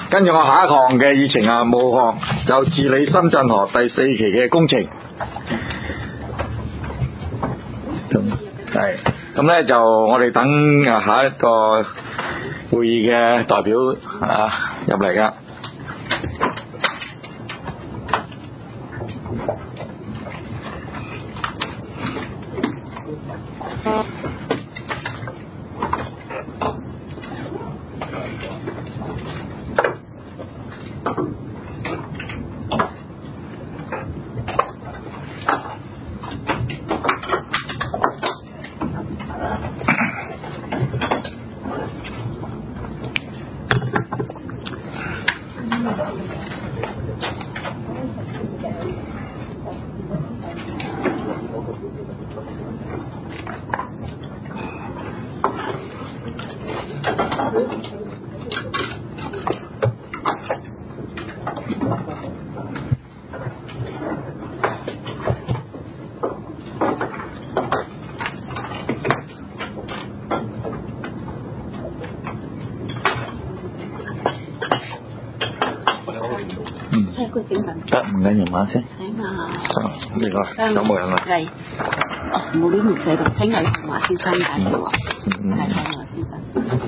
跟住我下一項嘅議程啊，務項就治理深圳河第4期嘅工程。係，咁咧就我哋等下一個會議嘅代表入嚟噶。得唔緊要馬先。 請啊！ 呢個有冇人啊？ 係。哦，冇呢條寫到，請有馬先生介紹啊。係馬先生。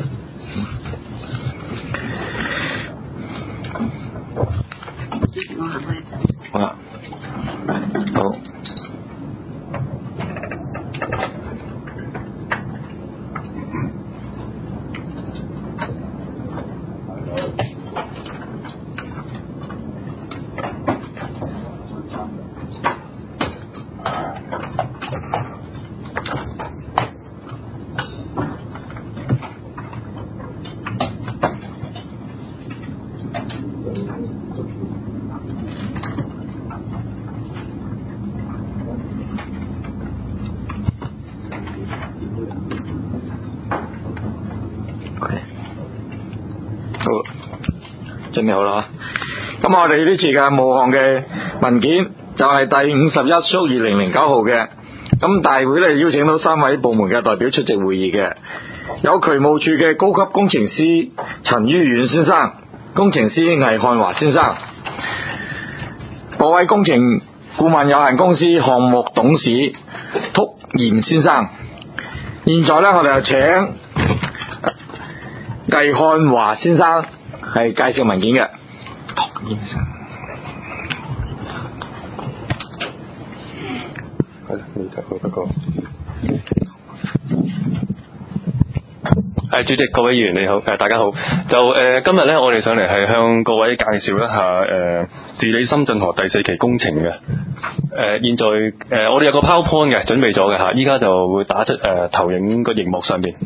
主席，我行開一陣。 好啦。好。準備好啦，咁我哋呢次嘅務項嘅文件就係第51/2009號嘅，咁大會咧邀請到3位部門嘅代表出席會議嘅，有渠務處嘅高級工程師陳于遠先生、工程師倪漢華先生，博偉工程顧問有限公司項目董事兀賢先生。現在咧我哋就請倪漢華先生係介紹文件嘅。 主席，各位議員你好，大家好。就今日咧，我哋上嚟係向各位介紹一下治理深圳河第4期工程嘅。現在我哋有個 PowerPoint 嘅，準備咗嘅嚇，依家就會打出投影個熒幕上邊。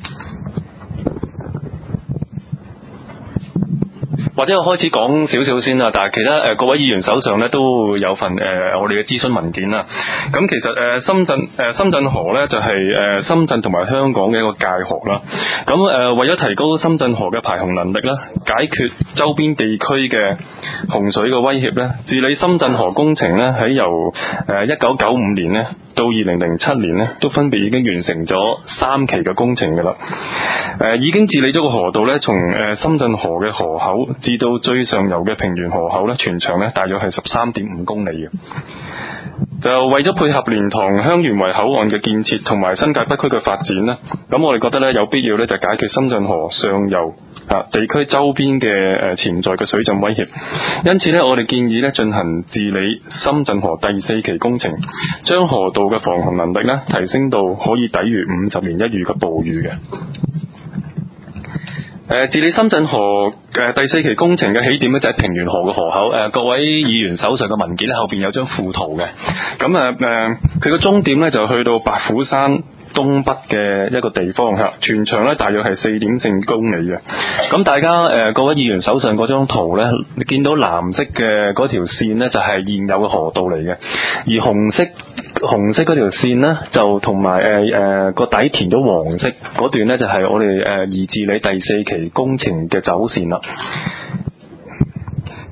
或者我開始講少少先啦，但係其他各位議員手上咧都有份我哋嘅諮詢文件啦。咁其實深圳河咧就係深圳同埋香港嘅一個界河啦。咁為咗提高深圳河嘅排洪能力啦，解決周邊地區嘅洪水嘅威脅咧，治理深圳河工程咧喺由1995年咧到2007年咧都分別已經完成咗3期嘅工程㗎啦。已經治理咗個河道咧，從深圳河嘅河口至到最上游嘅平原河口咧，全長咧大約係13.5公里嘅。就為咗配合蓮塘香園圍口岸嘅建設同埋新界北區嘅發展咧，咁我哋覺得咧有必要咧就解決深圳河上游地區周邊嘅潛在嘅水浸威脅。因此咧，我哋建議咧進行治理深圳河第4期工程，將河道嘅防洪能力咧提升到可以抵禦50年一遇嘅暴雨嘅。治理深圳河第4期工程嘅起點咧就係平原河嘅河口。各位議員手上嘅文件咧後邊有張附圖嘅。咁佢個終點咧就去到白虎山東北嘅一個地方嚇，全長咧大約係4.4公里嘅。咁大家各位議員手上嗰張圖咧，你見到藍色嘅嗰條線咧就係現有嘅河道嚟嘅，而紅色嗰條線咧就同埋個底填咗黃色嗰段咧就係我哋治理第4期工程嘅走線啦。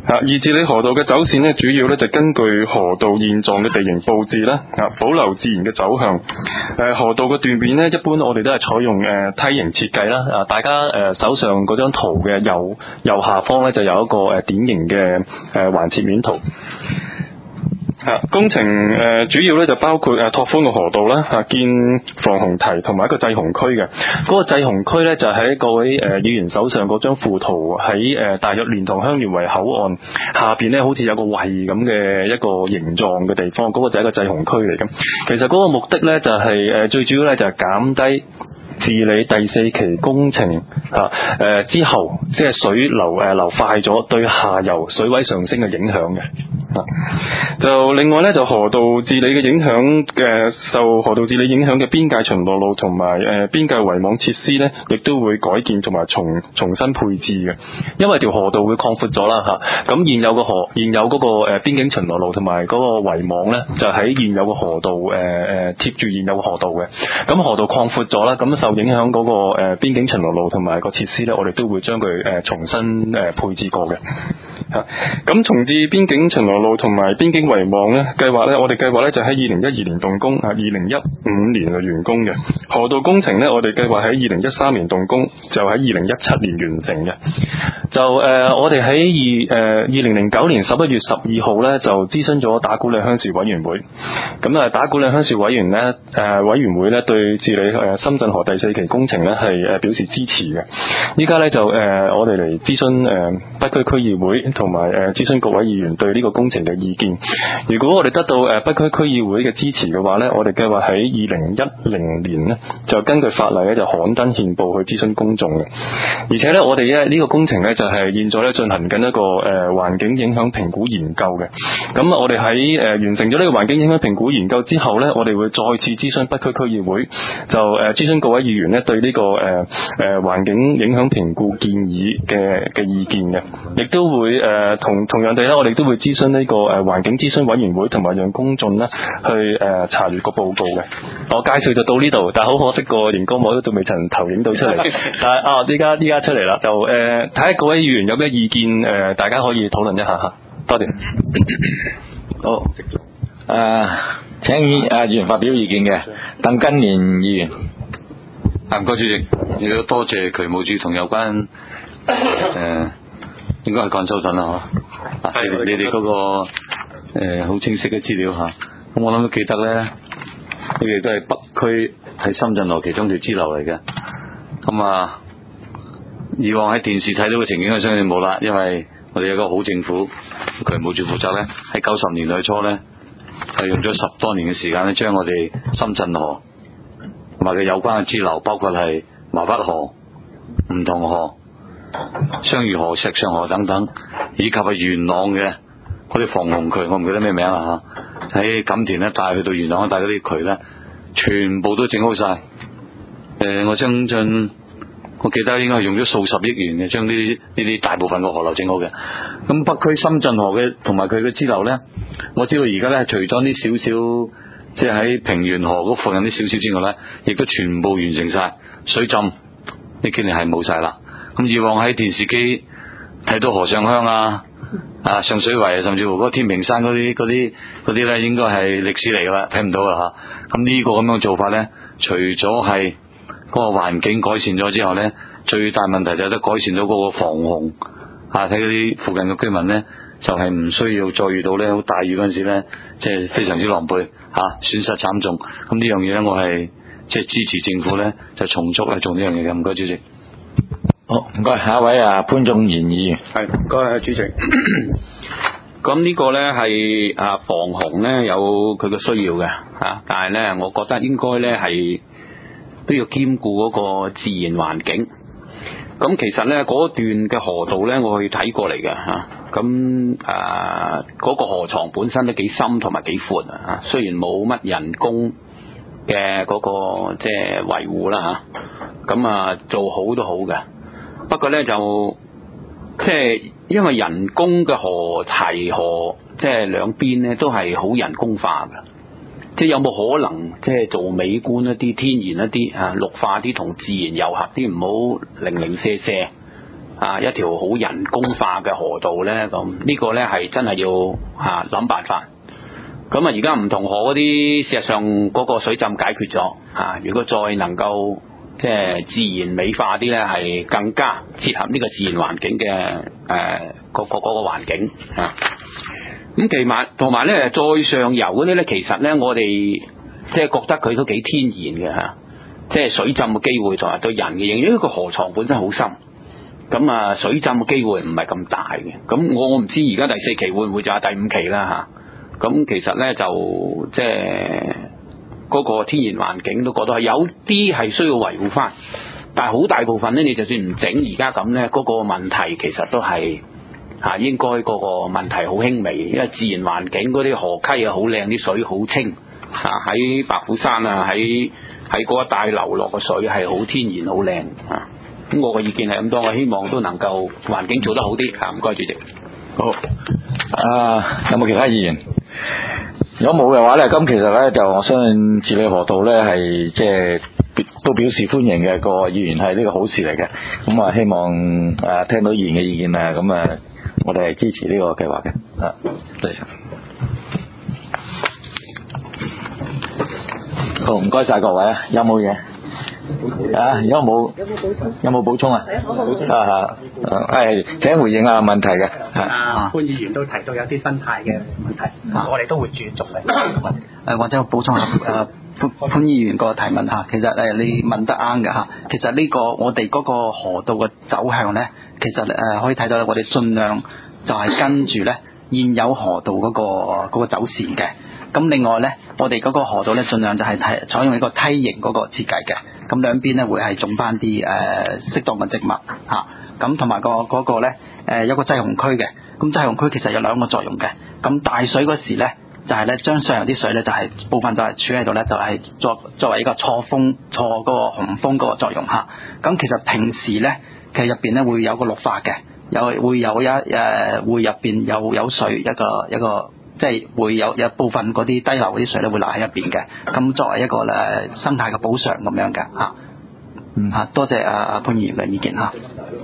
而治理河道嘅走線咧，主要咧就根據河道現狀嘅地形佈置啦，保留自然嘅走向。河道嘅斷面咧，一般我哋都係採用梯形設計啦。大家手上嗰張圖嘅右下方咧就有一個典型嘅橫切面圖。工程主要咧就包括拓寬個河道啦，建防洪堤同埋一個制洪區嘅。嗰個制洪區咧就喺各位議員手上嗰張附圖，喺大約蓮塘香園圍口岸下邊咧，好似有個胃咁嘅一個形狀嘅地方，嗰個就係一個制洪區嚟嘅。其實嗰個目的咧就係最主要咧就係減低治理第4期工程之後，即係水流快咗，對下游水位上升嘅影響嘅。就另外咧，就河道治理嘅影響受河道治理影響嘅邊界巡邏路同埋邊界圍網設施咧，亦都會改建同埋重新配置嘅。因為條河道會擴闊咗啦嚇，咁現有嗰個邊境巡邏路同埋嗰個圍網咧，就喺現有嘅河道貼住現有嘅河道嘅。咁河道擴闊咗啦，咁受影響嗰個邊境巡邏路同埋個設施咧，我哋都會將佢重新配置過嘅。咁重置邊境巡邏路同埋邊境圍網咧，我哋計劃咧就喺2012年動工，2015年就完工嘅。河道工程咧，我哋計劃喺2013年動工，就喺2017年完成嘅。就我哋喺2009年11月12號咧，就諮詢咗打鼓嶺鄉事委員會。咁打鼓嶺鄉事委員會咧對治理深圳河第4期工程咧係表示支持嘅。依家咧就我哋嚟諮詢北區區議會同埋諮詢各位議員對呢個工程嘅意見。如果我哋得到北區區議會嘅支持嘅話咧，我哋計劃喺2010年咧就根據法例咧就刊登憲報去諮詢公眾嘅。而且咧我哋呢個工程咧就係現在咧進行緊一個環境影響評估研究嘅。咁我哋喺完成咗呢個環境影響評估研究之後咧，我哋會再次諮詢北區區議會，就諮詢各位議員咧對呢個環境影響評估建議嘅意見嘅，亦都會同樣地咧，我哋都會諮詢呢個環境諮詢委員會，同埋讓公眾咧去查閱個報告嘅。我介紹就到呢度，但係好可惜個熒光幕都仲未曾投影到出嚟。但係依家出嚟啦，就睇下各位議員有咩意見，大家可以討論一下嚇。多謝。 好，請議員發表意見嘅，鄧根年議員。 唔該主席，亦都多謝渠務署同有關應該係幹收信啦嚇。係你哋嗰個好清晰嘅資料嚇。咁我諗都記得咧，你哋都係北區喺深圳河其中條支流嚟嘅。咁以往喺電視睇到嘅情景，我相信冇啦，因為我哋有個好政府，渠務署負責咧，喺90年代初咧，係用咗10多年嘅時間咧，將我哋深圳河同埋佢有關嘅支流，包括係茅北河、梧桐河、雙魚河、石上河等等，以及係元朗嘅嗰啲防洪渠，我唔記得咩名啦嚇，喺錦田咧帶去到元朗帶嗰啲渠咧，全部都整好晒。我相信我記得應該係用咗數十億元嘅，將呢啲大部分個河流整好嘅。咁北區深圳河嘅同埋佢嘅支流咧，我知道而家咧除咗啲少少，即係喺平原河嗰附近啲少少之外咧，亦都全部完成晒水浸，呢幾年係冇晒啦。咁以往喺電視機睇到河上鄉上水圍，甚至乎嗰個天平山嗰啲咧，應該係歷史嚟噶啦，睇唔到啦嚇。咁呢個咁樣做法咧，除咗係嗰個環境改善咗之後咧，最大問題就係得改善咗嗰個防洪睇嗰啲附近嘅居民咧，就係唔需要再遇到咧好大雨嗰陣時咧，即係非常之狼狽損失慘重。咁呢樣嘢咧，我係即係支持政府咧，就從速嚟做呢樣嘢嘅。唔該主席。 好，唔該，下一位潘仲賢議員。 係，唔該主席。咁呢個咧係防洪咧有佢嘅需要嘅但係咧我覺得應該咧係都要兼顧嗰個自然環境。咁其實咧嗰段嘅河道咧，我去睇過嚟嘅咁嗰個河床本身都幾深同埋幾闊雖然冇乜人工嘅嗰個即係維護啦咁做好都好嘅。不過咧就即係因為人工嘅河堤河即係兩邊咧都係好人工化嘅，即係有冇可能即係做美觀一啲、天然一啲綠化啲同自然糅合啲，唔好零零舍舍一條好人工化嘅河道咧？咁呢個咧係真係要諗辦法。咁而家唔同河嗰啲，事實上嗰個水浸解決咗如果再能夠即係自然美化啲咧，係更加切合呢個自然環境嘅嗰個環境咁同埋咧，再上游嗰啲咧，其實咧我哋即係覺得佢都幾天然嘅即係水浸嘅機會同埋對人嘅影響，因為個河床本身好深，咁水浸嘅機會唔係咁大嘅。咁我唔知而家第4期會唔會就係第5期啦咁其實咧就即係嗰個天然環境都覺得係有啲係需要維護翻，但係好大部分咧，你就算唔整而家咁咧，嗰個問題其實都係應該嗰個問題好輕微，因為自然環境嗰啲河溪好靚，啲水好清喺白虎山喺嗰一帶流落嘅水係好天然好靚咁我嘅意見係咁多，我希望都能夠環境做得好啲唔該主席。 好有冇其他議員？如果冇嘅話咧，咁其實咧就我相信治理河道咧係即係都表示歡迎嘅，個議員係呢個好事嚟嘅。咁希望聽到議員嘅意見咁我哋係支持呢個計劃嘅。多謝。好，唔該晒各位有冇嘢？有冇補充啊？請回應下問題嘅。 潘議員都提到有啲生態嘅問題，我哋都會注重嘅。 或者我補充下潘議員個提問其實你問得啱嘅其實呢個我哋嗰個河道嘅走向咧，其實可以睇到我哋盡量就係跟住咧現有河道嗰個走線嘅。咁另外咧，我哋嗰個河道咧盡量就係採用一個梯形嗰個設計嘅。咁兩邊咧會係種翻啲適當嘅植物咁同埋嗰個咧有個滯洪區嘅。咁滯洪區其實有2個作用嘅。咁大水嗰時咧就係咧將上游啲水咧就係部分就係儲喺度咧，就係作為一個錯嗰個洪峰嗰個作用咁其實平時咧其實入邊咧會有個綠化嘅，會有會入邊有水一個。即係會有部分嗰啲低流嗰啲水咧會留喺入邊嘅，咁作為一個生態嘅補償咁樣嘅多謝潘議員嘅意見好。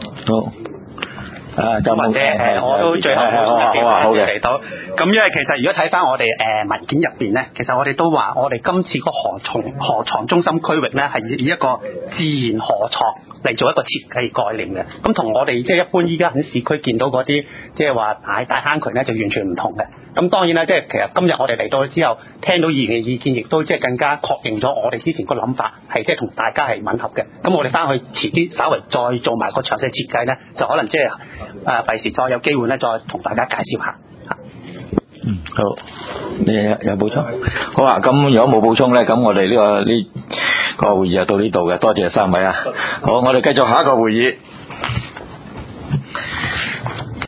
就或者我都最後補充一點嚟到，咁因為其實如果睇翻我哋文件入邊咧，其實我哋都話我哋今次個河床中心區域咧係以一個自然河床嚟做一個設計概念嘅，咁同我哋即係一般依家喺市區見到嗰啲即係話大坑渠咧就完全唔同嘅。咁當然啦，即係其實今日我哋嚟到之後，聽到議員嘅意見，亦都即係更加確認咗我哋之前個諗法係即係同大家係吻合嘅。咁我哋翻去遲啲稍微再做埋個詳細設計咧，就可能即係第時再有機會咧，再同大家介紹下。 好，你有補充？好咁如果冇補充咧，咁我哋呢個會議就到呢度嘅，多謝3位好，我哋繼續下一個會議。